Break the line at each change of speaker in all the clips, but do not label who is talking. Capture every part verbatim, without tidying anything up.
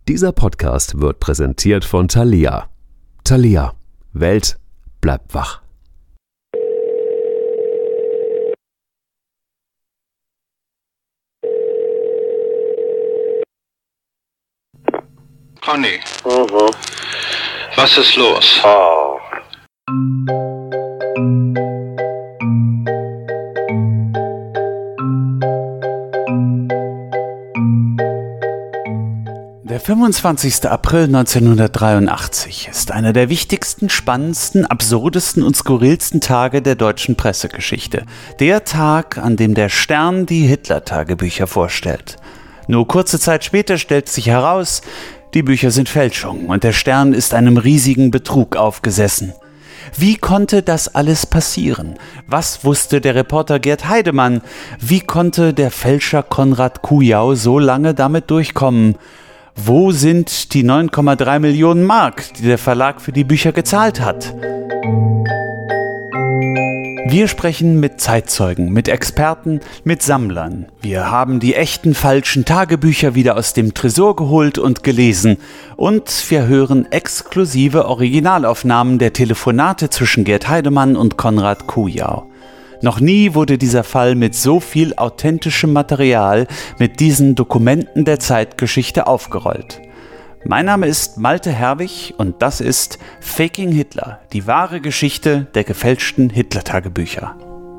Dieser Podcast wird präsentiert von Thalia. Thalia. Welt bleibt wach.
Conny,
Mhm.
was ist los?
Oh.
Der fünfundzwanzigster April neunzehnhundertdreiundachtzig ist einer der wichtigsten, spannendsten, absurdesten und skurrilsten Tage der deutschen Pressegeschichte. Der Tag, an dem der Stern die Hitler-Tagebücher vorstellt. Nur kurze Zeit später stellt sich heraus, die Bücher sind Fälschung und der Stern ist einem riesigen Betrug aufgesessen. Wie konnte das alles passieren? Was wusste der Reporter Gerd Heidemann? Wie konnte der Fälscher Konrad Kujau so lange damit durchkommen? Wo sind die neun Komma drei Millionen Mark, die der Verlag für die Bücher gezahlt hat? Wir sprechen mit Zeitzeugen, mit Experten, mit Sammlern. Wir haben die echten falschen Tagebücher wieder aus dem Tresor geholt und gelesen. Und wir hören exklusive Originalaufnahmen der Telefonate zwischen Gerd Heidemann und Konrad Kujau. Noch nie wurde dieser Fall mit so viel authentischem Material, mit diesen Dokumenten der Zeitgeschichte aufgerollt. Mein Name ist Malte Herwig und das ist Faking Hitler, die wahre Geschichte der gefälschten Hitler-Tagebücher.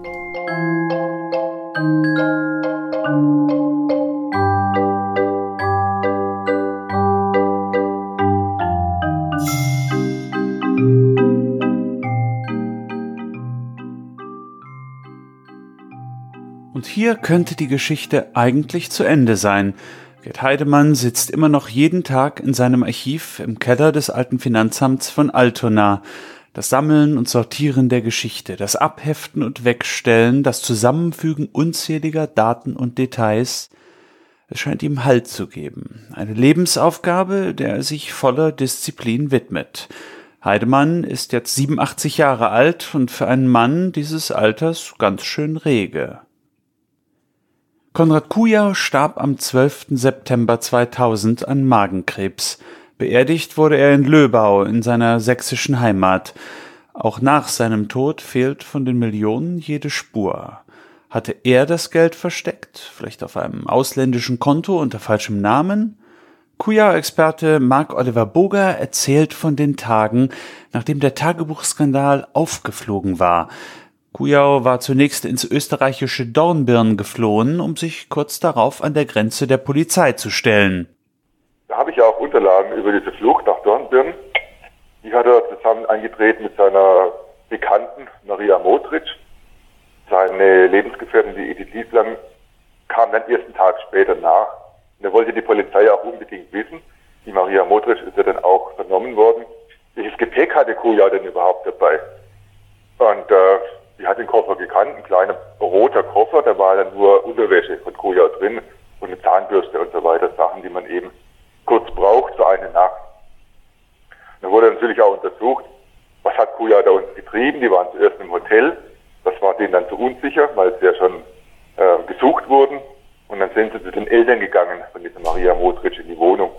Und hier könnte die Geschichte eigentlich zu Ende sein. Gerd Heidemann sitzt immer noch jeden Tag in seinem Archiv im Keller des alten Finanzamts von Altona. Das Sammeln und Sortieren der Geschichte, das Abheften und Wegstellen, das Zusammenfügen unzähliger Daten und Details, es scheint ihm Halt zu geben. Eine Lebensaufgabe, der er sich voller Disziplin widmet. Heidemann ist jetzt siebenundachtzig Jahre alt und für einen Mann dieses Alters ganz schön rege. Konrad Kujau starb am zwölften September zweitausend an Magenkrebs. Beerdigt wurde er in Löbau in seiner sächsischen Heimat. Auch nach seinem Tod fehlt von den Millionen jede Spur. Hatte er das Geld versteckt? Vielleicht auf einem ausländischen Konto unter falschem Namen? Kujau-Experte Marc-Oliver Boger erzählt von den Tagen, nachdem der Tagebuchskandal aufgeflogen war. Kujau war zunächst ins österreichische Dornbirn geflohen, um sich kurz darauf an der Grenze der Polizei zu stellen.
Da habe ich ja auch Unterlagen über diese Flucht nach Dornbirn. Die hat er zusammen eingetreten mit seiner Bekannten Maria Modric. Seine Lebensgefährtin, die Edith Lieslang, kam dann ersten Tag später nach. Und er wollte die Polizei auch unbedingt wissen. Die Maria Modric ist ja dann auch vernommen worden. Welches Gepäck hatte Kujau denn überhaupt dabei? Und äh, die hat den Koffer gekannt, ein kleiner roter Koffer, da war dann nur Unterwäsche von Kujau drin und eine Zahnbürste und so weiter, Sachen, die man eben kurz braucht für eine Nacht. Da wurde natürlich auch untersucht, was hat Kujau da unten getrieben. Die waren zuerst im Hotel, das war denen dann zu unsicher, weil sie ja schon äh, gesucht wurden. Und dann sind sie zu den Eltern gegangen von dieser Maria Modric in die Wohnung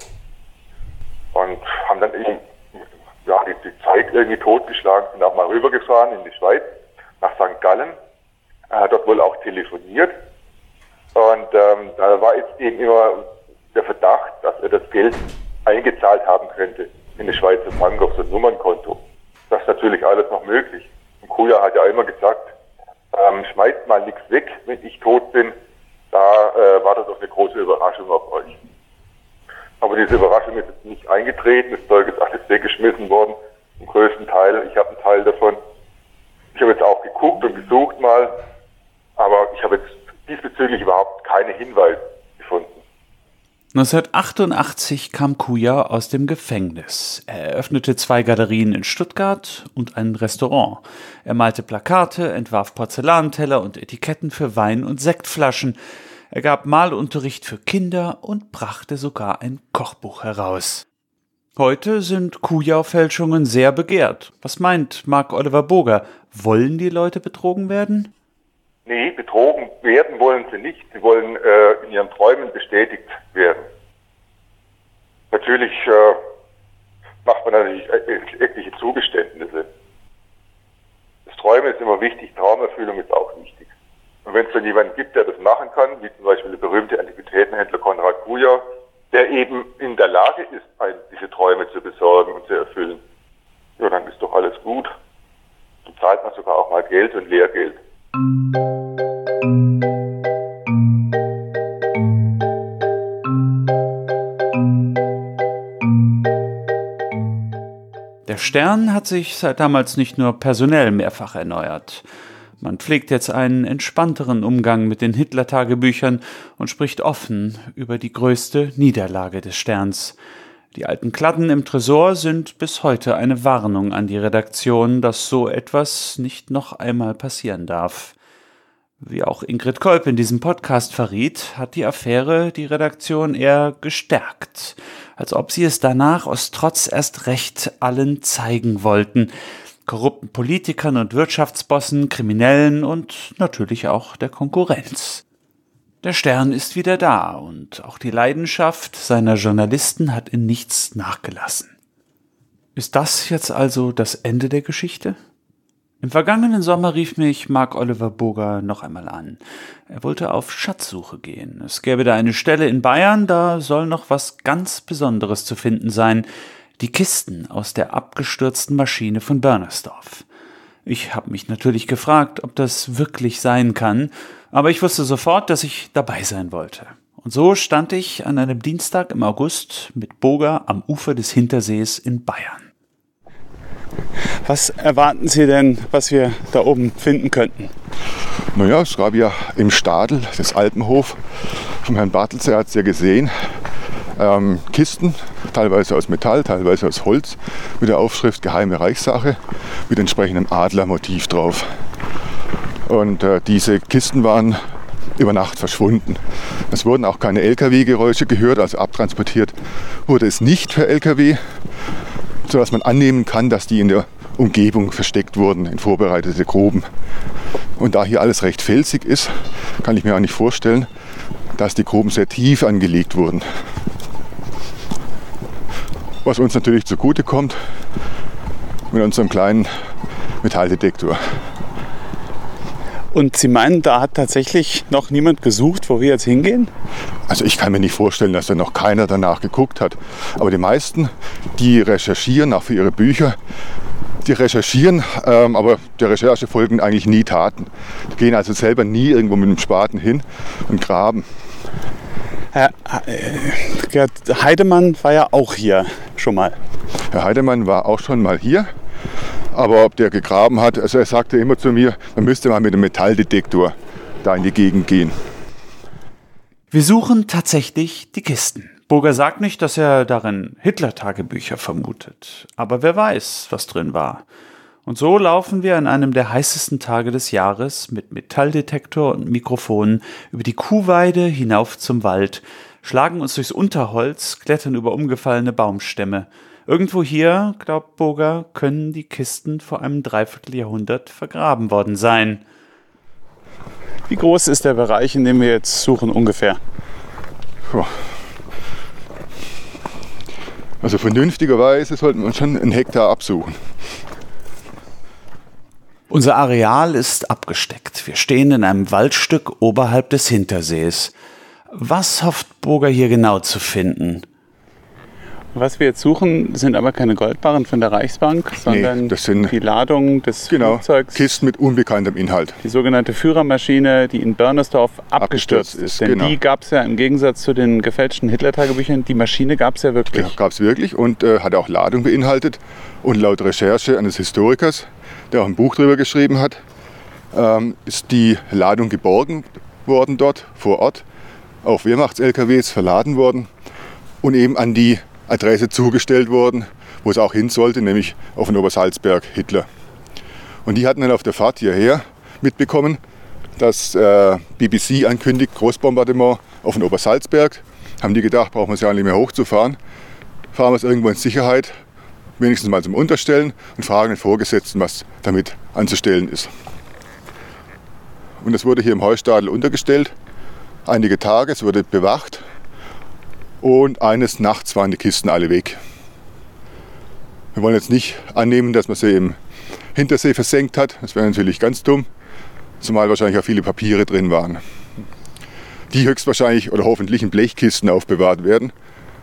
und haben dann eben ja, die, die Zeit irgendwie totgeschlagen, sind auch mal rübergefahren in die Schweiz, nach Sankt Gallen, er hat dort wohl auch telefoniert und ähm, da war jetzt eben immer der Verdacht, dass er das Geld eingezahlt haben könnte in die Schweizer Bank auf so ein Nummernkonto. Das ist natürlich alles noch möglich. Und Kujau hat ja immer gesagt, ähm, schmeißt mal nichts weg, wenn ich tot bin, da äh, war das doch eine große Überraschung auf euch. Aber diese Überraschung ist jetzt nicht eingetreten, das Zeug ist alles weggeschmissen worden, im größten Teil, ich habe einen Teil davon. Ich habe jetzt auch geguckt und gesucht mal, aber ich habe jetzt diesbezüglich überhaupt keine Hinweise gefunden.
neunzehnhundertachtundachtzig kam Kujau aus dem Gefängnis. Er eröffnete zwei Galerien in Stuttgart und ein Restaurant. Er malte Plakate, entwarf Porzellanteller und Etiketten für Wein- und Sektflaschen. Er gab Malunterricht für Kinder und brachte sogar ein Kochbuch heraus. Heute sind Kujau-Fälschungen sehr begehrt. Was meint Marc-Oliver Boger? Wollen die Leute betrogen werden?
Nee, betrogen werden wollen sie nicht. Sie wollen äh, in ihren Träumen bestätigt werden. Natürlich äh, macht man natürlich etliche Zugeständnisse. Das Träumen ist immer wichtig, Traumerfüllung ist auch wichtig. Und wenn es dann jemanden gibt, der das machen kann, wie zum Beispiel der berühmte Antiquitätenhändler Konrad Kuja, der eben in der Lage ist, ein, diese Träume zu besorgen und zu erfüllen, ja, dann ist doch alles gut. Dann zahlt man sogar auch mal Geld und Lehrgeld.
Der Stern hat sich seit damals nicht nur personell mehrfach erneuert. Man pflegt jetzt einen entspannteren Umgang mit den Hitler-Tagebüchern und spricht offen über die größte Niederlage des Sterns. Die alten Kladden im Tresor sind bis heute eine Warnung an die Redaktion, dass so etwas nicht noch einmal passieren darf. Wie auch Ingrid Kolb in diesem Podcast verriet, hat die Affäre die Redaktion eher gestärkt, als ob sie es danach aus Trotz erst recht allen zeigen wollten. Korrupten Politikern und Wirtschaftsbossen, Kriminellen und natürlich auch der Konkurrenz. Der Stern ist wieder da und auch die Leidenschaft seiner Journalisten hat in nichts nachgelassen. Ist das jetzt also das Ende der Geschichte? Im vergangenen Sommer rief mich Mark Oliver Burger noch einmal an. Er wollte auf Schatzsuche gehen. Es gäbe da eine Stelle in Bayern, da soll noch was ganz Besonderes zu finden sein. Die Kisten aus der abgestürzten Maschine von Börnersdorf. Ich habe mich natürlich gefragt, ob das wirklich sein kann, aber ich wusste sofort, dass ich dabei sein wollte. Und so stand ich an einem Dienstag im August mit Burger am Ufer des Hintersees in Bayern. Was erwarten Sie denn, was wir da oben finden könnten?
Naja, es gab ja im Stadel des Alpenhof vom Herrn Bartels, er hat es ja gesehen, ähm, Kisten, teilweise aus Metall, teilweise aus Holz, mit der Aufschrift Geheime Reichssache, mit entsprechendem Adlermotiv drauf. Und äh, diese Kisten waren über Nacht verschwunden. Es wurden auch keine L K W-Geräusche gehört, also abtransportiert wurde es nicht für L K W, sodass man annehmen kann, dass die in der Umgebung versteckt wurden, in vorbereitete Gruben. Und da hier alles recht felsig ist, kann ich mir auch nicht vorstellen, dass die Gruben sehr tief angelegt wurden. Was uns natürlich zugute kommt mit unserem kleinen Metalldetektor.
Und Sie meinen, da hat tatsächlich noch niemand gesucht, wo wir jetzt hingehen?
Also ich kann mir nicht vorstellen, dass da noch keiner danach geguckt hat. Aber die meisten, die recherchieren, auch für ihre Bücher, die recherchieren, ähm, aber der Recherche folgen eigentlich nie Taten. Die gehen also selber nie irgendwo mit dem Spaten hin und graben.
Herr Gerd Heidemann war ja auch hier schon mal.
Herr Heidemann war auch schon mal hier, aber ob der gegraben hat, also er sagte immer zu mir, man müsste mal mit einem Metalldetektor da in die Gegend gehen.
Wir suchen tatsächlich die Kisten. Burger sagt nicht, dass er darin Hitler-Tagebücher vermutet. Aber wer weiß, was drin war. Und so laufen wir an einem der heißesten Tage des Jahres mit Metalldetektor und Mikrofon über die Kuhweide hinauf zum Wald, schlagen uns durchs Unterholz, klettern über umgefallene Baumstämme. Irgendwo hier, glaubt Burger, können die Kisten vor einem Dreivierteljahrhundert vergraben worden sein. Wie groß ist der Bereich, in dem wir jetzt suchen, ungefähr?
Also vernünftigerweise sollten wir schon einen Hektar absuchen.
Unser Areal ist abgesteckt. Wir stehen in einem Waldstück oberhalb des Hintersees. Was hofft Burger hier genau zu finden? Was wir jetzt suchen, sind aber keine Goldbarren von der Reichsbank, sondern
nee, das sind,
die Ladung des
genau,
Flugzeugs.
Kisten mit unbekanntem Inhalt.
Die sogenannte Führermaschine, die in Börnersdorf abgestürzt, abgestürzt ist. Denn genau. Die gab es ja im Gegensatz zu den gefälschten Hitler-Tagebüchern, die Maschine gab es ja wirklich.
Ja, gab es wirklich und äh, hat auch Ladung beinhaltet. Und laut Recherche eines Historikers, der auch ein Buch darüber geschrieben hat, ähm, ist die Ladung geborgen worden dort vor Ort, auf Wehrmachts-L K Ws verladen worden und eben an die Adresse zugestellt worden, wo es auch hin sollte, nämlich auf den Obersalzberg Hitler. Und die hatten dann auf der Fahrt hierher mitbekommen, dass äh, B B C ankündigt, Großbombardement auf den Obersalzberg. Haben die gedacht, brauchen wir es ja nicht mehr hochzufahren. Fahren wir es irgendwo in Sicherheit, wenigstens mal zum Unterstellen und fragen den Vorgesetzten, was damit anzustellen ist. Und das wurde hier im Heustadel untergestellt, einige Tage, es wurde bewacht. Und eines Nachts waren die Kisten alle weg. Wir wollen jetzt nicht annehmen, dass man sie im Hintersee versenkt hat. Das wäre natürlich ganz dumm, zumal wahrscheinlich auch viele Papiere drin waren, die höchstwahrscheinlich oder hoffentlich in Blechkisten aufbewahrt werden.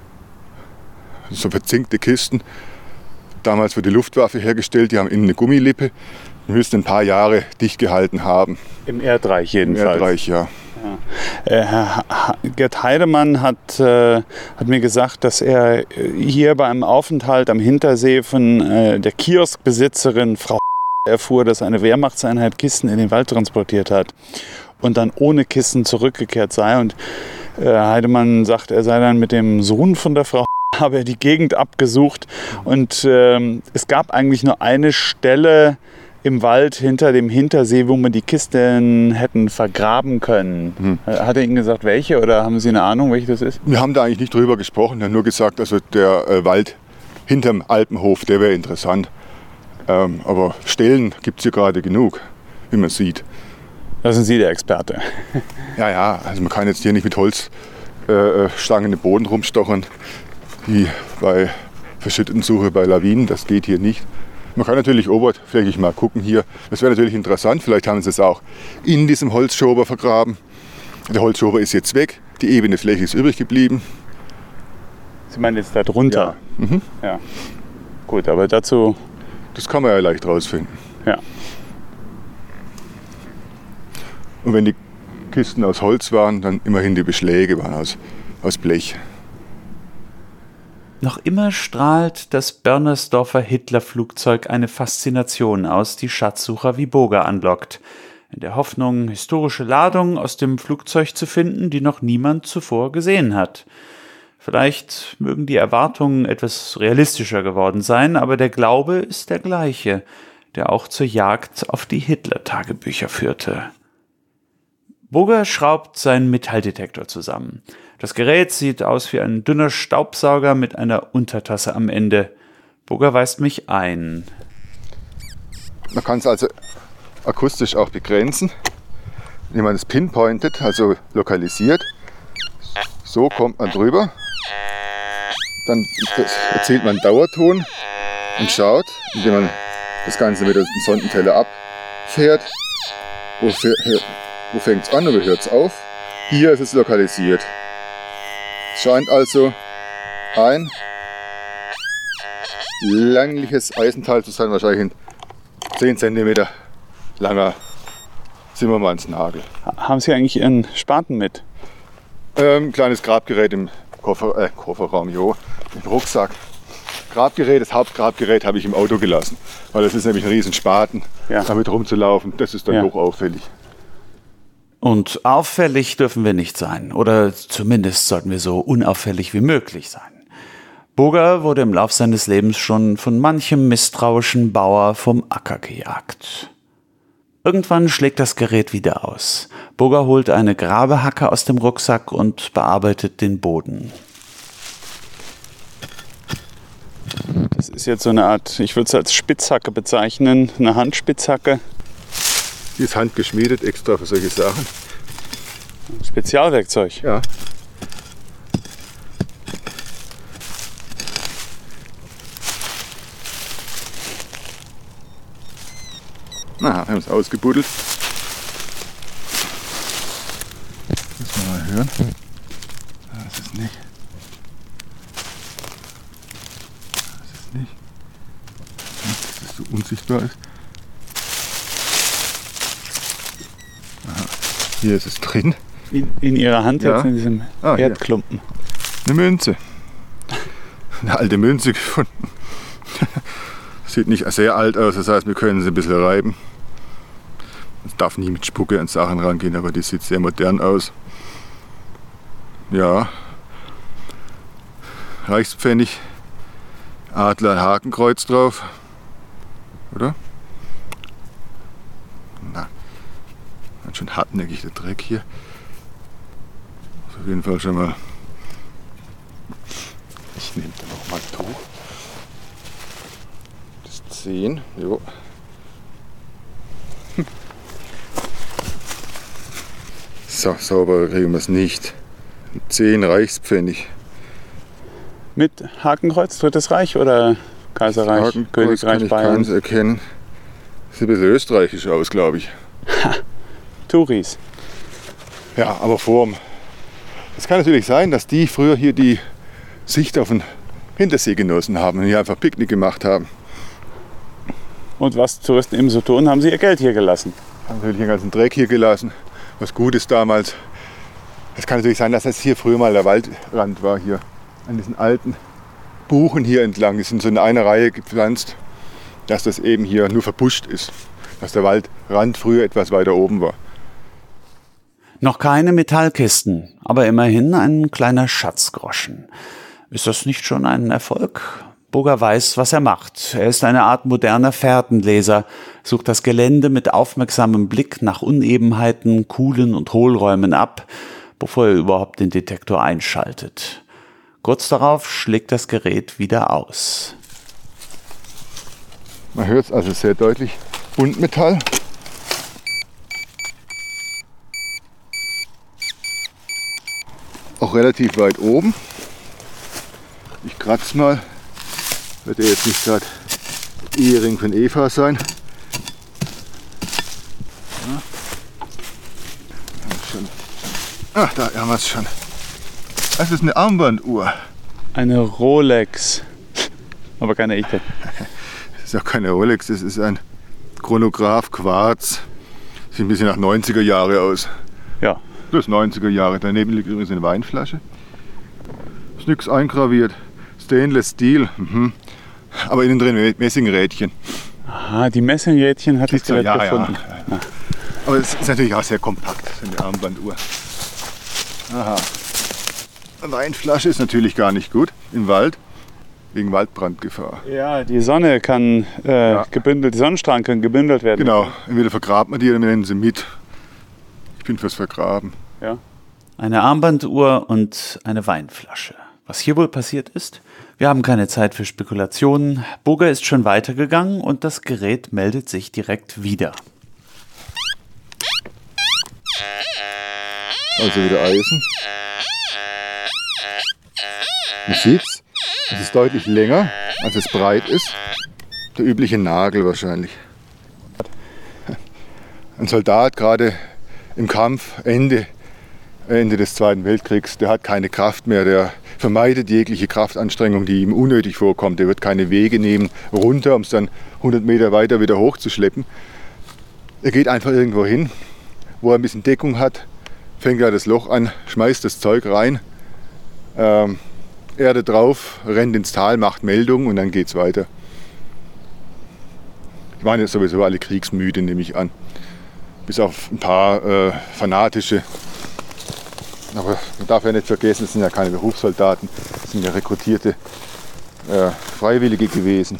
So verzinkte Kisten, damals für die Luftwaffe hergestellt, die haben innen eine Gummilippe. Die müssten ein paar Jahre dicht gehalten haben.
Im Erdreich jedenfalls.
Im Erdreich, ja.
Ja. Äh, Herr Gerd Heidemann hat, äh, hat mir gesagt, dass er hier bei einem Aufenthalt am Hintersee von äh, der Kioskbesitzerin Frau erfuhr, dass eine Wehrmachtseinheit Kisten in den Wald transportiert hat und dann ohne Kisten zurückgekehrt sei. Und äh, Heidemann sagt, er sei dann mit dem Sohn von der Frau habe er die Gegend abgesucht und ähm, es gab eigentlich nur eine Stelle im Wald hinter dem Hintersee, wo man die Kisten hätten vergraben können. Hm. Hat er Ihnen gesagt, welche, oder haben Sie eine Ahnung, welche das ist?
Wir haben da eigentlich nicht drüber gesprochen, wir haben nur gesagt, also der äh, Wald hinterm Alpenhof, der wäre interessant. Ähm, aber Stellen gibt es hier gerade genug, wie man sieht.
Da sind Sie der Experte.
Ja, ja, also man kann jetzt hier nicht mit Holzstangen äh, im Boden rumstochern, wie bei Verschüttensuche bei Lawinen, das geht hier nicht. Man kann natürlich oberflächlich mal gucken hier. Das wäre natürlich interessant. Vielleicht haben sie es auch in diesem Holzschober vergraben. Der Holzschober ist jetzt weg. Die ebene Fläche ist übrig geblieben.
Sie meinen jetzt da drunter?
Ja. Mhm.
Ja. Gut, aber dazu...
Das kann man ja leicht rausfinden.
Ja.
Und wenn die Kisten aus Holz waren, dann immerhin die Beschläge waren aus, aus Blech.
Noch immer strahlt das Börnersdorfer Hitlerflugzeug eine Faszination aus, die Schatzsucher wie Boger anlockt. In der Hoffnung, historische Ladungen aus dem Flugzeug zu finden, die noch niemand zuvor gesehen hat. Vielleicht mögen die Erwartungen etwas realistischer geworden sein, aber der Glaube ist der gleiche, der auch zur Jagd auf die Hitler-Tagebücher führte. Boger schraubt seinen Metalldetektor zusammen. Das Gerät sieht aus wie ein dünner Staubsauger mit einer Untertasse am Ende. Boger weist mich ein.
Man kann es also akustisch auch begrenzen, indem man es pinpointet, also lokalisiert. So kommt man drüber. Dann erzielt man einen Dauerton und schaut, indem man das Ganze mit dem Sondenteller abfährt. Wo, wo fängt es an und wo hört es auf? Hier ist es lokalisiert. Es scheint also ein längliches Eisenteil zu sein, wahrscheinlich ein zehn Zentimeter langer Zimmermannsnagel.
Haben Sie eigentlich Ihren Spaten mit?
Ähm, kleines Grabgerät im Koffer, äh, Kofferraum, jo, im Rucksack. Grabgerät, das Hauptgrabgerät habe ich im Auto gelassen, weil das ist nämlich ein riesen Spaten, ja. Damit rumzulaufen, das ist dann ja. Hoch auffällig.
Und auffällig dürfen wir nicht sein, oder zumindest sollten wir so unauffällig wie möglich sein. Boger wurde im Lauf seines Lebens schon von manchem misstrauischen Bauer vom Acker gejagt. Irgendwann schlägt das Gerät wieder aus. Boger holt eine Grabehacke aus dem Rucksack und bearbeitet den Boden. Das ist jetzt so eine Art, ich würde es als Spitzhacke bezeichnen, eine Handspitzhacke.
Die ist handgeschmiedet, extra für solche Sachen.
Spezialwerkzeug.
Ja. Na, wir haben es ausgebuddelt. Müssen wir mal hören. Das ist nicht. Das ist nicht. Dass das so unsichtbar ist. Aha. Hier ist es drin.
In, in Ihrer Hand
ja.
Jetzt in diesem ah, Erdklumpen.
Hier. Eine Münze. Eine alte Münze gefunden. Sieht nicht sehr alt aus, das heißt, wir können sie ein bisschen reiben. Es darf nie mit Spucke an Sachen rangehen, aber die sieht sehr modern aus. Ja. Reichspfennig. Adler, ein Hakenkreuz drauf. Oder? Na, ganz schön hartnäckig der Dreck hier. Auf jeden Fall schon mal. Ich nehme da noch mal ein Tuch. zehn, jo. So, sauber kriegen wir es nicht. zehn Reichspfennig.
Mit Hakenkreuz, Drittes Reich oder Kaiserreich,
Hakenkreuz
Königreich
kann ich
Bayern?
keins erkennen. Sieht ein bisschen österreichisch aus, glaube ich.
Ha, Touris.
Ja, aber vorm. Es kann natürlich sein, dass die früher hier die Sicht auf den Hintersee genossen haben und hier einfach Picknick gemacht haben.
Und was Touristen eben so tun, haben sie ihr Geld hier gelassen.
Haben natürlich den ganzen Dreck hier gelassen, was gut ist damals. Es kann natürlich sein, dass das hier früher mal der Waldrand war, hier an diesen alten Buchen hier entlang. Die sind so in einer Reihe gepflanzt, dass das eben hier nur verbuscht ist. Dass der Waldrand früher etwas weiter oben war.
Noch keine Metallkisten, aber immerhin ein kleiner Schatzgroschen. Ist das nicht schon ein Erfolg? Burger weiß, was er macht. Er ist eine Art moderner Fährtenleser, sucht das Gelände mit aufmerksamem Blick nach Unebenheiten, Kuhlen und Hohlräumen ab, bevor er überhaupt den Detektor einschaltet. Kurz darauf schlägt das Gerät wieder aus.
Man hört es also sehr deutlich. Buntmetall. Auch relativ weit oben. Ich kratze mal. Wird er jetzt nicht gerade Ehering von Eva sein. Ja. Schon. Ach, da haben wir es schon. Das ist eine Armbanduhr.
Eine Rolex. Aber keine echte.
Das ist auch keine Rolex, das ist ein Chronograph Quarz. Sieht ein bisschen nach neunziger Jahre aus.
Ja.
Das ist neunziger Jahre. Daneben liegt übrigens eine Weinflasche. Ist nichts eingraviert. Stainless Steel. Mhm. Aber innen drin Messingrädchen.
Aha, die Messingrädchen hat das Gerät
ja,
gefunden.
Ja. Ja. Aber es ist natürlich auch sehr kompakt, so eine Armbanduhr. Aha. Eine Weinflasche ist natürlich gar nicht gut im Wald, wegen Waldbrandgefahr.
Ja, die Sonne kann äh, ja. gebündelt, die Sonnenstrahlen können gebündelt werden.
Genau, entweder vergrabt man die oder wir nehmen sie mit. Ich bin fürs Vergraben.
Ja. Eine Armbanduhr und eine Weinflasche. Was hier wohl passiert ist? Wir haben keine Zeit für Spekulationen. Burger ist schon weitergegangen und das Gerät meldet sich direkt wieder.
Also wieder Eisen. Man sieht's, es ist deutlich länger, als es breit ist. Der übliche Nagel wahrscheinlich. Ein Soldat gerade im Kampf, Ende, Ende des Zweiten Weltkriegs, der hat keine Kraft mehr, der vermeidet jegliche Kraftanstrengung, die ihm unnötig vorkommt. Der wird keine Wege nehmen, runter, um es dann hundert Meter weiter wieder hochzuschleppen. Er geht einfach irgendwo hin, wo er ein bisschen Deckung hat, fängt er das Loch an, schmeißt das Zeug rein, ähm, Erde drauf, rennt ins Tal, macht Meldung und dann geht's weiter. Die waren jetzt sowieso alle kriegsmüde, nehme ich an. Bis auf ein paar äh, fanatische. Aber man darf ja nicht vergessen, es sind ja keine Berufssoldaten, es sind ja rekrutierte äh, Freiwillige gewesen.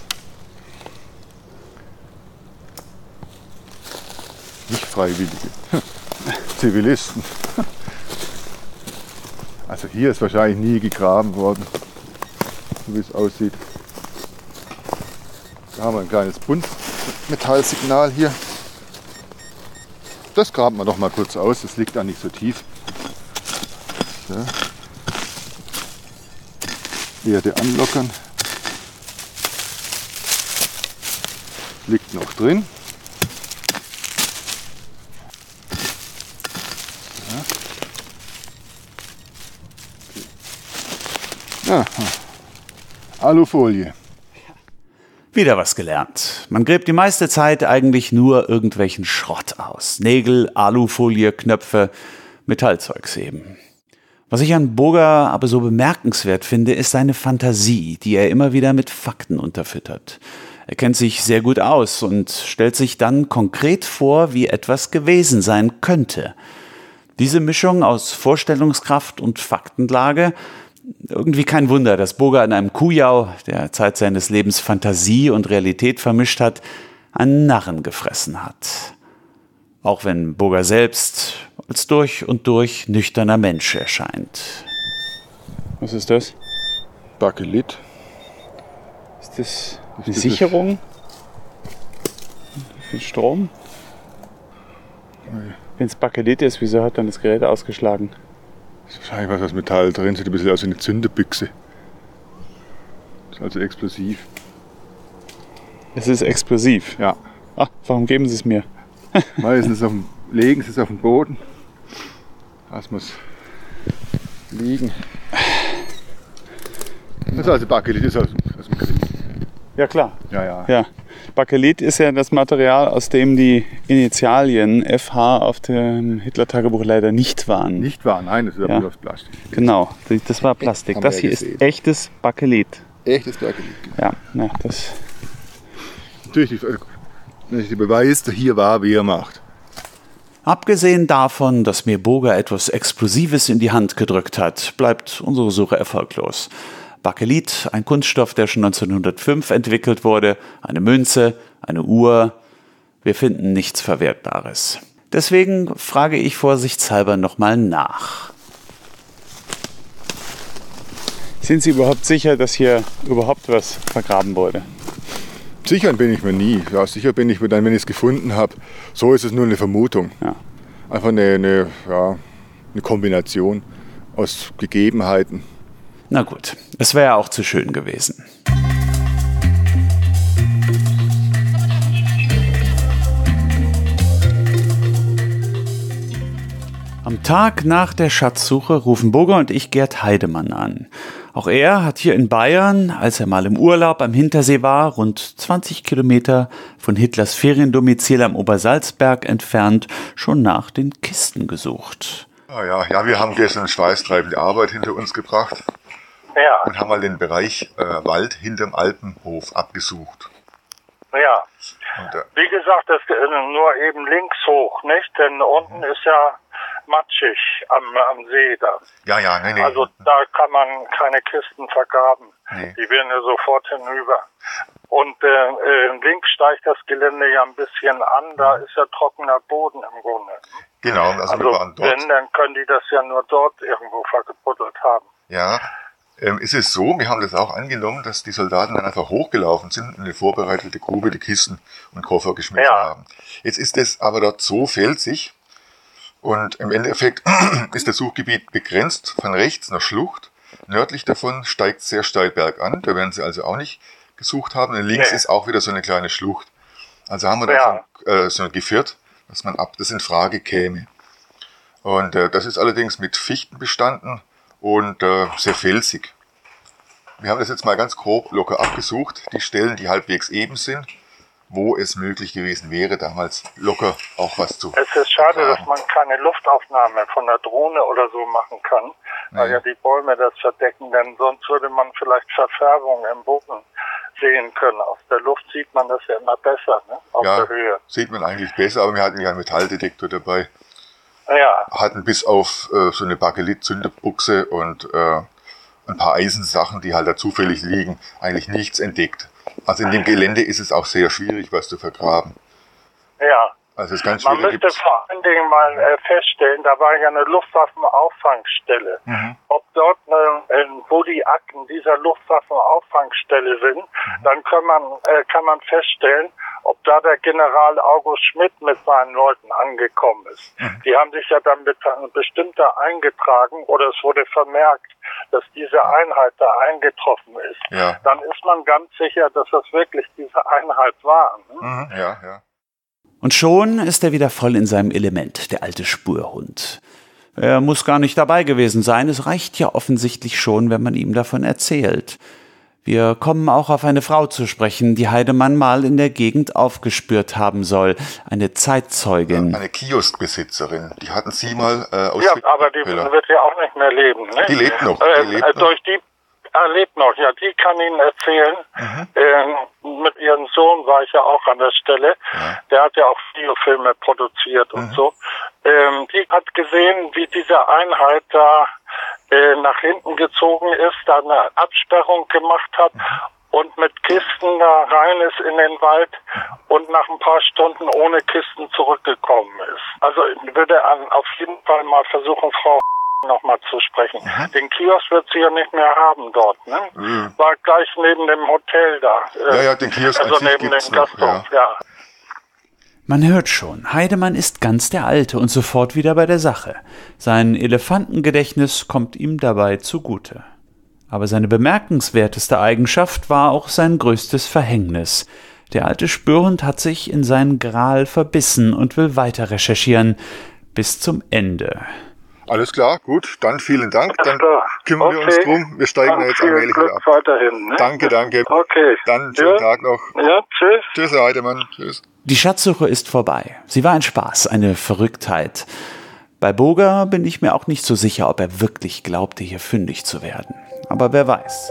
Nicht Freiwillige, Zivilisten. Also hier ist wahrscheinlich nie gegraben worden, so wie es aussieht. Da haben wir ein kleines Buntmetallsignal hier. Das graben wir doch mal kurz aus, das liegt da nicht so tief. So. Erde anlockern. Liegt noch drin. Ja. Aha. Alufolie.
Wieder was gelernt. Man gräbt die meiste Zeit eigentlich nur irgendwelchen Schrott aus. Nägel, Alufolie, Knöpfe, Metallzeugs eben. Was ich an Burger aber so bemerkenswert finde, ist seine Fantasie, die er immer wieder mit Fakten unterfüttert. Er kennt sich sehr gut aus und stellt sich dann konkret vor, wie etwas gewesen sein könnte. Diese Mischung aus Vorstellungskraft und Faktenlage, irgendwie kein Wunder, dass Burger in einem Kujau, der Zeit seines Lebens Fantasie und Realität vermischt hat, einen Narren gefressen hat. Auch wenn Burger selbst als durch und durch nüchterner Mensch erscheint. Was ist das?
Bakelit.
Ist das die Sicherung für Strom? Wenn es Bakelit ist, wieso hat dann das Gerät ausgeschlagen?
Das ist wahrscheinlich was aus Metall drin, sieht ein bisschen aus wie eine Zünderbüchse. Ist also explosiv.
Es ist explosiv.
Ja.
Ach, warum geben Sie es mir?
Meistens auf dem, legen Sie es auf den Boden. Das muss liegen. Das ist also Bakelit, das ist aus, aus dem Krieg.
Ja, klar.
Ja, ja.
Ja. Bakelit ist ja das Material, aus dem die Initialien F H auf dem Hitler-Tagebuch leider nicht waren.
Nicht wahr, nein, das ist
Ja.
ja aus Plastik.
Genau, das war Plastik.
Haben wir
Das
ja
hier ist
gesehen.
echtes Bakelit.
Echtes Bakelit.
Ja, ja, das.
Natürlich, die- wenn ich der Beweis, der hier war, wie er macht.
Abgesehen davon, dass mir Burger etwas Explosives in die Hand gedrückt hat, bleibt unsere Suche erfolglos. Bakelit, ein Kunststoff, der schon neunzehnhundertfünf entwickelt wurde, eine Münze, eine Uhr. Wir finden nichts Verwertbares. Deswegen frage ich vorsichtshalber nochmal nach. Sind Sie überhaupt sicher, dass hier überhaupt was vergraben wurde?
Sicher bin ich mir nie. Ja, sicher bin ich mir dann, wenn ich es gefunden habe. So ist es nur eine Vermutung.
Ja.
Einfach eine, eine, ja, eine Kombination aus Gegebenheiten.
Na gut, es wäre ja auch zu schön gewesen. Am Tag nach der Schatzsuche rufen Burger und ich Gerd Heidemann an. Auch er hat hier in Bayern, als er mal im Urlaub am Hintersee war, rund zwanzig Kilometer von Hitlers Feriendomizil am Obersalzberg entfernt, schon nach den Kisten gesucht.
Ah ja, ja, wir haben gestern schweißtreibende Arbeit hinter uns gebracht
Ja,
und haben mal den Bereich äh, Wald hinterm Alpenhof abgesucht.
ja.
Und, äh,
Wie gesagt, das ist nur eben links hoch, nicht? Denn unten ist ja matschig am, am See da.
ja, ja, nee, nee.
Also da kann man keine Kisten vergraben.
Nee.
Die werden ja sofort hinüber. Und äh, äh, links steigt das Gelände ja ein bisschen an, da ist ja trockener Boden im Grunde.
genau, also,
Also
wir waren dort.
wenn, dann können die das ja nur dort irgendwo vergebuddelt haben.
Ja, ähm, es ist so, wir haben das auch angenommen, dass die Soldaten dann einfach hochgelaufen sind und in eine vorbereitete Grube die Kisten und Koffer geschmissen
Ja.
haben. Jetzt ist es aber dort so felsig und im Endeffekt ist das Suchgebiet begrenzt von rechts nach Schlucht. Nördlich davon steigt sehr steil bergan, da werden sie also auch nicht gesucht haben. Und links
Nee.
ist auch wieder so eine kleine Schlucht. Also haben wir da
Ja.
so, äh, so ein Geviert, dass man ab das in Frage käme. Und äh, das ist allerdings mit Fichten bestanden und äh, sehr felsig. Wir haben das jetzt mal ganz grob locker abgesucht, die Stellen, die halbwegs eben sind, wo es möglich gewesen wäre, damals locker auch was zu
Es ist schade,
vergraben.
dass man keine Luftaufnahme von der Drohne oder so machen kann, weil
Nee.
ja die Bäume das verdecken, denn sonst würde man vielleicht Verfärbung im Boden sehen können. Aus der Luft sieht man das ja immer besser, ne? Auf
Ja,
der Höhe.
sieht man eigentlich besser, aber wir hatten ja einen Metalldetektor dabei,
Ja,
hatten bis auf äh, so eine Bakelit-Zünderbuchse und äh, ein paar Eisensachen, die halt da zufällig liegen, eigentlich nichts entdeckt. Also in dem Gelände ist es auch sehr schwierig, was zu vergraben.
ja.
Also es ist ganz
Man
schwierig.
müsste
Gibt's-
vor allen Dingen mal äh, feststellen, da war ja eine Luftwaffenauffangstelle.
Mhm.
Ob dort, äh, äh, wo die Akten dieser Luftwaffenauffangstelle sind,
Mhm.
dann kann man, äh, kann man feststellen, ob da der General August Schmidt mit seinen Leuten angekommen ist.
Mhm.
Die haben sich ja dann mit einem bestimmter eingetragen oder es wurde vermerkt, dass diese Einheit da eingetroffen ist.
Ja.
Dann ist man ganz sicher, dass das wirklich diese Einheit war. Ne?
Mhm. Ja, ja.
Und schon ist er wieder voll in seinem Element, der alte Spurhund. Er muss gar nicht dabei gewesen sein, es reicht ja offensichtlich schon, wenn man ihm davon erzählt. Wir kommen auch auf eine Frau zu sprechen, die Heidemann mal in der Gegend aufgespürt haben soll, eine Zeitzeugin.
Eine Kioskbesitzerin, die hatten sie mal äh, aus
Ja, aber die
Köhler.
wird ja auch nicht mehr leben. Ne?
Die lebt noch,
Äh,
die lebt
äh,
noch.
durch die er lebt noch, ja, die kann Ihnen erzählen.
Mhm.
Ähm, mit ihrem Sohn war ich ja auch an der Stelle.
Ja.
Der hat ja auch Videofilme produziert und
Mhm.
so. Ähm, die hat gesehen, wie diese Einheit da äh, nach hinten gezogen ist, da eine Absperrung gemacht hat
Mhm.
und mit Kisten da rein ist in den Wald und nach ein paar Stunden ohne Kisten zurückgekommen ist. Also ich würde an, auf jeden Fall mal versuchen, Frau noch mal zu sprechen.
Mhm.
Den Kiosk wird sie ja nicht mehr haben dort, ne?
Mhm.
War gleich neben dem Hotel da.
Ja, ja, den Kiosk an
Also
sich
neben
gibt's
dem
noch,
Gasthof, ja.
Man hört schon, Heidemann ist ganz der Alte und sofort wieder bei der Sache. Sein Elefantengedächtnis kommt ihm dabei zugute. Aber seine bemerkenswerteste Eigenschaft war auch sein größtes Verhängnis. Der alte Spürhund hat sich in seinen Gral verbissen und will weiter recherchieren. Bis zum Ende.
Alles klar, gut, dann vielen Dank. Dann kümmern
okay.
wir uns drum. Wir steigen
dann
da jetzt
viel
allmählich
Glück
wieder ab.
Weiterhin, ne?
Danke, danke.
Okay.
Dann schönen
ja.
Tag noch.
Ja, tschüss.
Tschüss, Herr Heidemann. Tschüss.
Die Schatzsuche ist vorbei. Sie war ein Spaß, eine Verrücktheit. Bei Boger bin ich mir auch nicht so sicher, ob er wirklich glaubte, hier fündig zu werden. Aber wer weiß.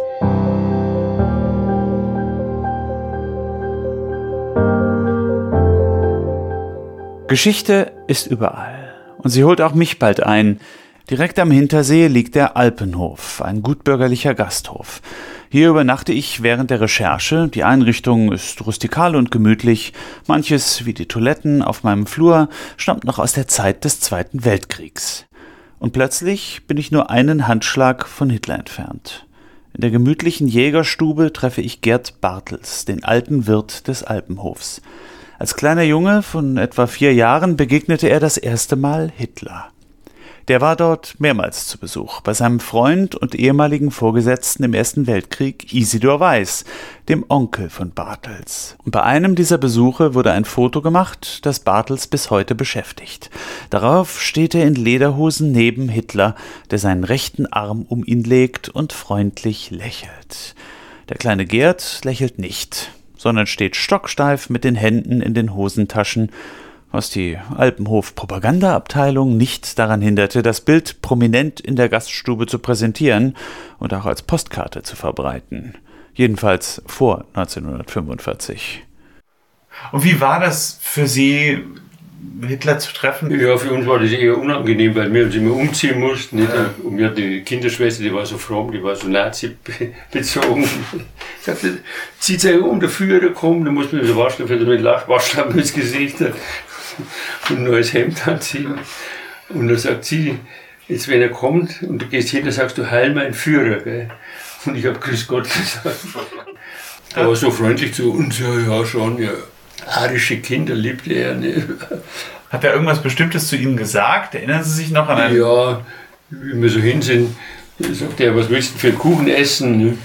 Geschichte ist überall. Und sie holt auch mich bald ein. Direkt am Hintersee liegt der Alpenhof, ein gutbürgerlicher Gasthof. Hier übernachte ich während der Recherche. Die Einrichtung ist rustikal und gemütlich. Manches, wie die Toiletten auf meinem Flur, stammt noch aus der Zeit des Zweiten Weltkriegs. Und plötzlich bin ich nur einen Handschlag von Hitler entfernt. In der gemütlichen Jägerstube treffe ich Gerd Bartels, den alten Wirt des Alpenhofs. Als kleiner Junge von etwa vier Jahren begegnete er das erste Mal Hitler. Der war dort mehrmals zu Besuch, bei seinem Freund und ehemaligen Vorgesetzten im Ersten Weltkrieg, Isidor Weiß, dem Onkel von Bartels. Und bei einem dieser Besuche wurde ein Foto gemacht, das Bartels bis heute beschäftigt. Darauf steht er in Lederhosen neben Hitler, der seinen rechten Arm um ihn legt und freundlich lächelt. Der kleine Gerd lächelt nicht, sondern steht stocksteif mit den Händen in den Hosentaschen, was die Alpenhof-Propagandaabteilung nicht daran hinderte, das Bild prominent in der Gaststube zu präsentieren und auch als Postkarte zu verbreiten. Jedenfalls vor neunzehnhundertfünfundvierzig. Und wie war das für Sie, Hitler zu treffen?
Ja, für uns war das eher unangenehm, weil wir uns immer umziehen mussten. Nicht? Und wir hatten die Kinderschwester, die war so fromm, die war so Nazi-bezogen. Ich sagte, zieht euch um, der Führer kommt, dann muss man so waschen, für mit Waschlappen ins Gesicht und ein neues Hemd anziehen. Und dann sagt sie, jetzt wenn er kommt und du gehst hin, dann sagst du, heil mein Führer. Gell? Und ich habe Grüß Gott gesagt. Er war so freundlich zu uns, ja, ja, schon, ja. Arische Kinder liebte er. Ne?
Hat er irgendwas Bestimmtes zu Ihnen gesagt? Erinnern Sie sich noch an einen?
Ja, wie wir so hin sind, sagt er, was willst du für einen Kuchen essen? Ne?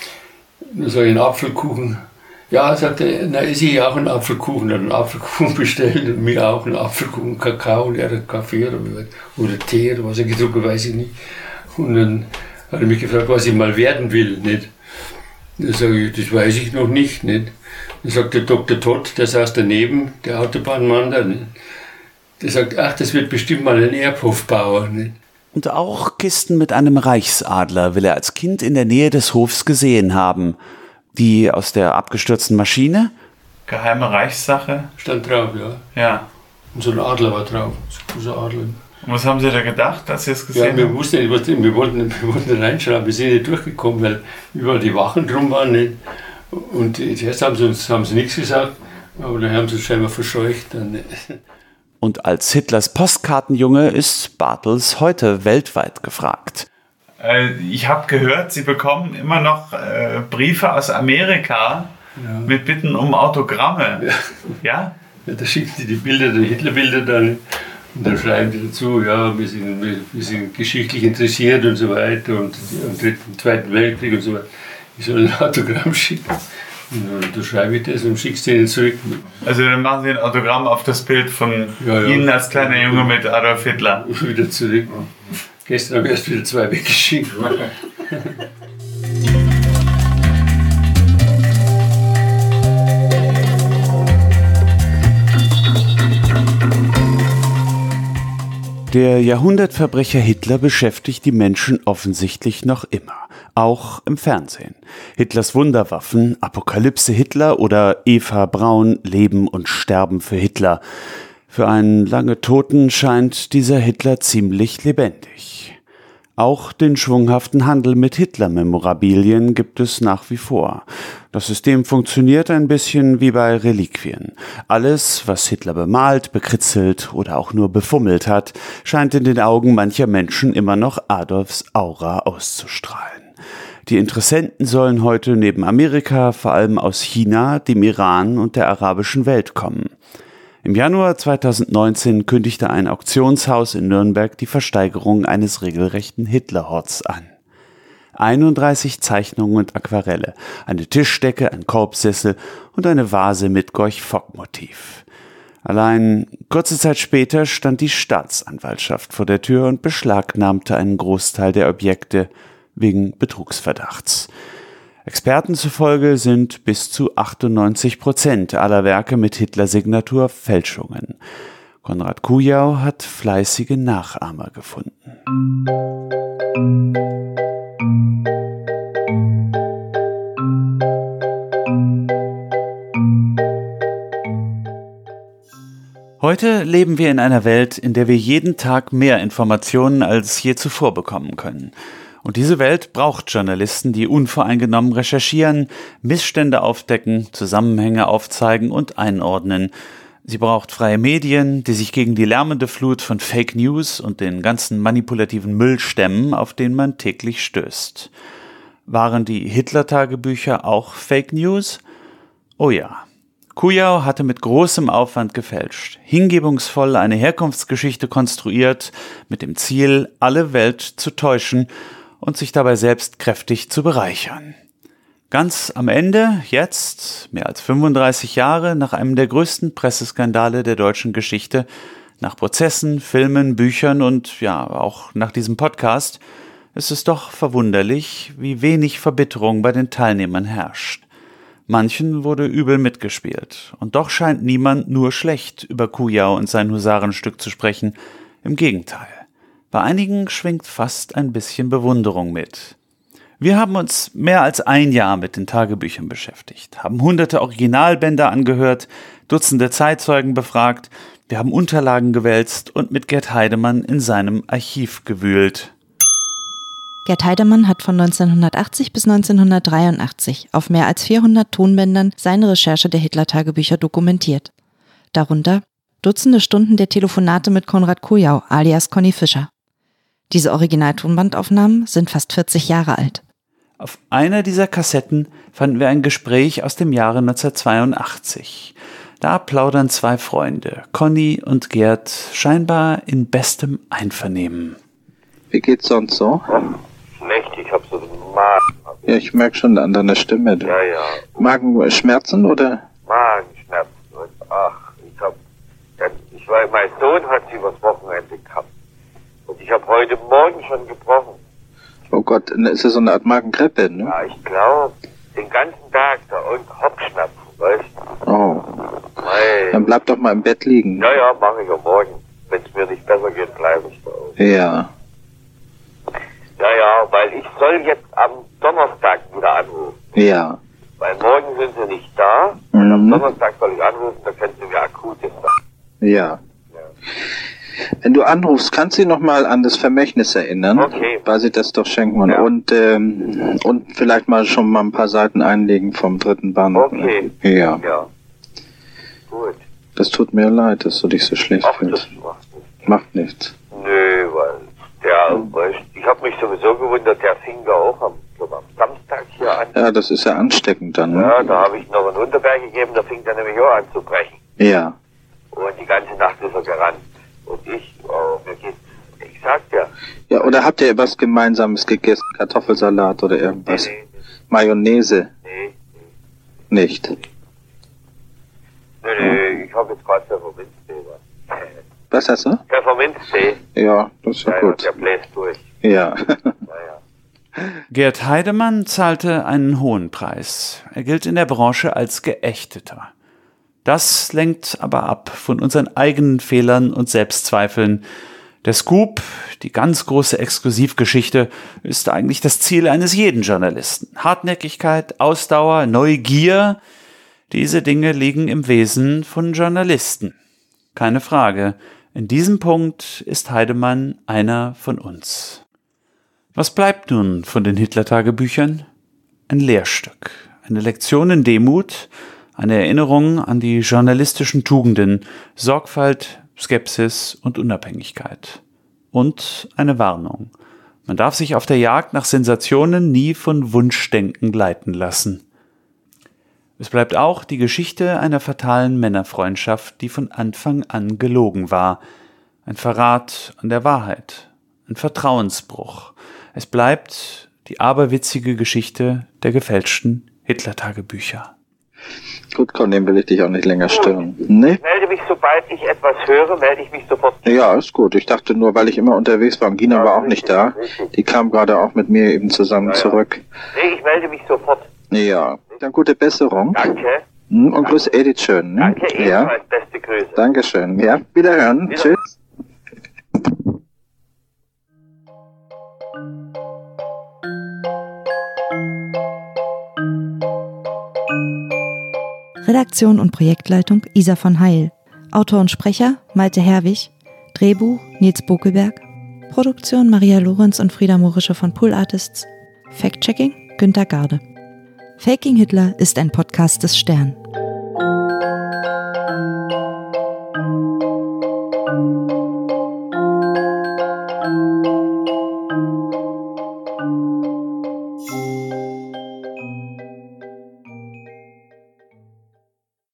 Dann sage ich, einen Apfelkuchen. Ja, sagt er, na, esse ich auch einen Apfelkuchen. Er hat einen Apfelkuchen bestellt und mir auch einen Apfelkuchen, Kakao und er hat einen Kaffee oder, oder Tee oder was er getrunken, weiß ich nicht. Und dann hat er mich gefragt, was ich mal werden will. Nicht? Dann sage ich, das weiß ich noch nicht. Nicht? Dann sagt der Doktor Todd, der saß daneben, der Autobahnmann da, nicht? Der sagt, ach, das wird bestimmt mal ein Erbhofbauer. Nicht?
Und auch Kisten mit einem Reichsadler will er als Kind in der Nähe des Hofs gesehen haben. Die aus der abgestürzten Maschine? Geheime Reichssache?
Stand drauf, ja.
Ja.
Und so ein Adler war drauf, so ein Adler.
Und was haben Sie da gedacht, als Sie es gesehen
ja, wir
haben?
Wussten nicht, was, wir, wollten, wir wollten reinschauen, wir sind nicht durchgekommen, weil überall die Wachen drum waren. Nicht? Und zuerst haben sie uns haben sie nichts gesagt, aber dann haben sie uns scheinbar verscheucht. Dann.
Und als Hitlers Postkartenjunge ist Bartels heute weltweit gefragt. Ich habe gehört, Sie bekommen immer noch äh, Briefe aus Amerika ja. mit Bitten um Autogramme.
Ja?
Ja?
Ja, da schicken Sie die Bilder, die Hitlerbilder dann. Und dann schreiben die dazu, ja, wir sind, wir, wir sind geschichtlich interessiert und so weiter. Und am dritten, Zweiten Weltkrieg und so weiter. Ich soll ein Autogramm schicken. Und dann schreibe ich das und schicke es denen zurück.
Also dann machen Sie ein Autogramm auf das Bild von
ja, ja.
Ihnen als kleiner Junge mit Adolf Hitler.
Wieder zurück. Gestern habe ich erst wieder zwei weggeschickt.
Der Jahrhundertverbrecher Hitler beschäftigt die Menschen offensichtlich noch immer, auch im Fernsehen. Hitlers Wunderwaffen, Apokalypse Hitler oder Eva Braun, Leben und Sterben für Hitler. Für einen lange Toten scheint dieser Hitler ziemlich lebendig. Auch den schwunghaften Handel mit Hitler-Memorabilien gibt es nach wie vor. Das System funktioniert ein bisschen wie bei Reliquien. Alles, was Hitler bemalt, bekritzelt oder auch nur befummelt hat, scheint in den Augen mancher Menschen immer noch Adolfs Aura auszustrahlen. Die Interessenten sollen heute neben Amerika vor allem aus China, dem Iran und der arabischen Welt kommen. Im Januar zweitausendneunzehn kündigte ein Auktionshaus in Nürnberg die Versteigerung eines regelrechten Hitlerhorts an. einunddreißig Zeichnungen und Aquarelle, eine Tischdecke, ein Korbsessel und eine Vase mit Gorch-Fock-Motiv. Allein kurze Zeit später stand die Staatsanwaltschaft vor der Tür und beschlagnahmte einen Großteil der Objekte wegen Betrugsverdachts. Experten zufolge sind bis zu achtundneunzig Prozent aller Werke mit Hitler-Signatur Fälschungen. Konrad Kujau hat fleißige Nachahmer gefunden. Heute leben wir in einer Welt, in der wir jeden Tag mehr Informationen als je zuvor bekommen können. Und diese Welt braucht Journalisten, die unvoreingenommen recherchieren, Missstände aufdecken, Zusammenhänge aufzeigen und einordnen. Sie braucht freie Medien, die sich gegen die lärmende Flut von Fake News und den ganzen manipulativen Müll stemmen, auf den man täglich stößt. Waren die Hitler-Tagebücher auch Fake News? Oh ja. Kujau hatte mit großem Aufwand gefälscht, hingebungsvoll eine Herkunftsgeschichte konstruiert, mit dem Ziel, alle Welt zu täuschen und sich dabei selbst kräftig zu bereichern. Ganz am Ende, jetzt, mehr als fünfunddreißig Jahre nach einem der größten Presseskandale der deutschen Geschichte, nach Prozessen, Filmen, Büchern und ja, auch nach diesem Podcast, ist es doch verwunderlich, wie wenig Verbitterung bei den Teilnehmern herrscht. Manchen wurde übel mitgespielt, und doch scheint niemand nur schlecht über Kujau und sein Husarenstück zu sprechen. Im Gegenteil. Bei einigen schwingt fast ein bisschen Bewunderung mit. Wir haben uns mehr als ein Jahr mit den Tagebüchern beschäftigt, haben hunderte Originalbänder angehört, Dutzende Zeitzeugen befragt, wir haben Unterlagen gewälzt und mit Gerd Heidemann in seinem Archiv gewühlt.
Gerd Heidemann hat von neunzehnhundertachtzig bis neunzehnhundertdreiundachtzig auf mehr als vierhundert Tonbändern seine Recherche der Hitler-Tagebücher dokumentiert. Darunter Dutzende Stunden der Telefonate mit Konrad Kujau alias Conny Fischer. Diese Originaltonbandaufnahmen sind fast vierzig Jahre alt.
Auf einer dieser Kassetten fanden wir ein Gespräch aus dem Jahre neunzehnhundertzweiundachtzig. Da plaudern zwei Freunde, Conny und Gerd, scheinbar in bestem Einvernehmen.
Wie geht's sonst so?
Schlecht, ich hab so einen Magen.
Ja, ich merke schon an deiner Stimme. Du.
Ja, ja.
Magenschmerzen oder?
Magenschmerzen. Und ach, ich hab, ich weiß, mein Sohn hat sie übers Wochenende gehabt. Und ich habe heute Morgen schon gebrochen.
Oh Gott, ist das so eine Art Magenkrippe, ne?
Ja, ich glaube, den ganzen Tag da und Kopfschmerzen, weißt du?
Oh.
Mei.
Dann bleib doch mal im Bett liegen.
Ja, ja, mache ich am Morgen. Wenn es mir nicht besser geht, bleibe ich da auch.
Ja.
Ja, ja, weil ich soll jetzt am Donnerstag wieder anrufen.
Ja.
Weil morgen sind sie nicht da.
Mhm.
Und am Donnerstag soll ich anrufen, da können sie mir Akutes sagen.
Ja. Ja. Wenn du anrufst, kannst du dich noch mal an das Vermächtnis erinnern,
okay.
Weil sie das doch schenken
Ja.
und ähm, und vielleicht mal schon mal ein paar Seiten einlegen vom dritten Band.
Okay.
Ja.
Ja. Gut.
Das tut mir leid, dass du dich so schlecht
Ach,
fühlst.
das macht nichts.
Macht nichts.
Nö, weil der, weißt, ich habe mich sowieso gewundert, der fing da auch am, glaub, am Samstag hier an.
Ja, das ist ja ansteckend dann. Ne?
Ja, da habe ich noch einen Unterberg gegeben, da fing der nämlich auch an zu brechen.
Ja.
Und die ganze Nacht ist er gerannt. Und ich, oh, mir geht's, ich sag dir.
Ja, oder habt ihr was Gemeinsames gegessen? Kartoffelsalat oder irgendwas?
Nee, nee,
Mayonnaise?
nee,
Nicht.
nee, nee, nee, ich habe jetzt gerade Pfefferminztee. Was,
Was hast du?
Pfefferminztee.
Ja, das ist ja,
Ja,
gut.
der bläst durch.
Ja.
Naja.
Gerd Heidemann zahlte einen hohen Preis. Er gilt in der Branche als Geächteter. Das lenkt aber ab von unseren eigenen Fehlern und Selbstzweifeln. Der Scoop, die ganz große Exklusivgeschichte, ist eigentlich das Ziel eines jeden Journalisten. Hartnäckigkeit, Ausdauer, Neugier, diese Dinge liegen im Wesen von Journalisten. Keine Frage, in diesem Punkt ist Heidemann einer von uns. Was bleibt nun von den Hitler-Tagebüchern? Ein Lehrstück, eine Lektion in Demut, eine Erinnerung an die journalistischen Tugenden, Sorgfalt, Skepsis und Unabhängigkeit. Und eine Warnung. Man darf sich auf der Jagd nach Sensationen nie von Wunschdenken leiten lassen. Es bleibt auch die Geschichte einer fatalen Männerfreundschaft, die von Anfang an gelogen war. Ein Verrat an der Wahrheit, ein Vertrauensbruch. Es bleibt Die aberwitzige Geschichte der gefälschten Hitler-Tagebücher.
Gut, Con, dem will ich dich auch nicht länger stören. Nee?
Ich melde mich, sobald ich etwas höre, melde ich mich sofort.
Ja, ist gut. Ich dachte nur, weil ich immer unterwegs war und Gina war auch nicht da. Die kam gerade auch mit mir eben zusammen zurück.
Nee, ich melde mich sofort.
Ja, dann gute Besserung.
Danke.
Und grüß Edith schön. Ne?
Danke, ebenfalls.
Ja.
Beste Grüße.
Dankeschön. Ja, wiederhören.
Wieder.
Tschüss.
Redaktion und Projektleitung Isa von Heil. Autor und Sprecher Malte Herwig. Drehbuch Nils Bokelberg. Produktion Maria Lorenz und Frieda Morische von Pool Artists. Fact-Checking Günter Garde. Faking Hitler ist ein Podcast des Stern.